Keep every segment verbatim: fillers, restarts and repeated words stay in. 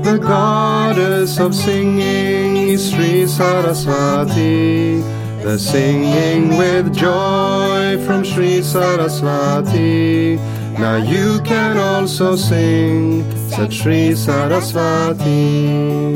The goddess of singing is Sri Saraswati. The singing with joy from Sri Saraswati. Now you can also sing, said Sri Saraswati.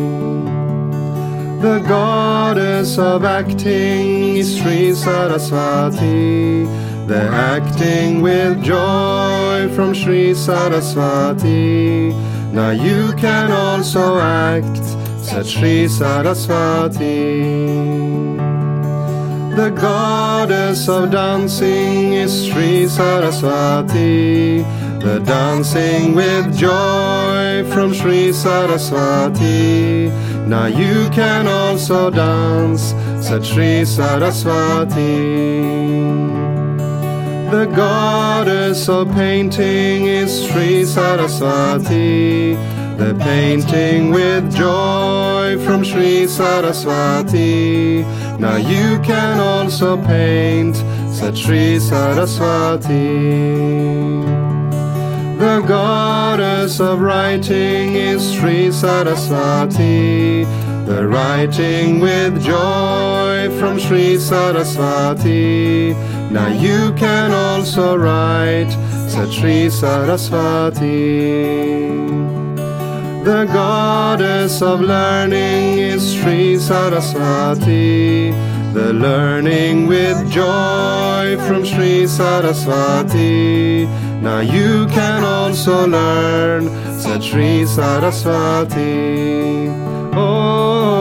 The goddess of acting is Sri Saraswati. The acting with joy from Sri Saraswati. Now you can also act, said Sri Saraswati. The goddess of dancing is Sri Saraswati. The dancing with joy from Sri Saraswati. Now you can also dance, said Sri Saraswati. The goddess of painting is Sri Saraswati. The painting with joy from Sri Saraswati. Now you can also paint, said Sri Saraswati. The goddess of writing is Sri Saraswati. The writing with joy from Sri Saraswati. Now you can also write, said Sri Saraswati. The goddess of learning is Sri Saraswati. The learning with joy from Sri Saraswati. Now you can also learn, said Sri Saraswati. Oh.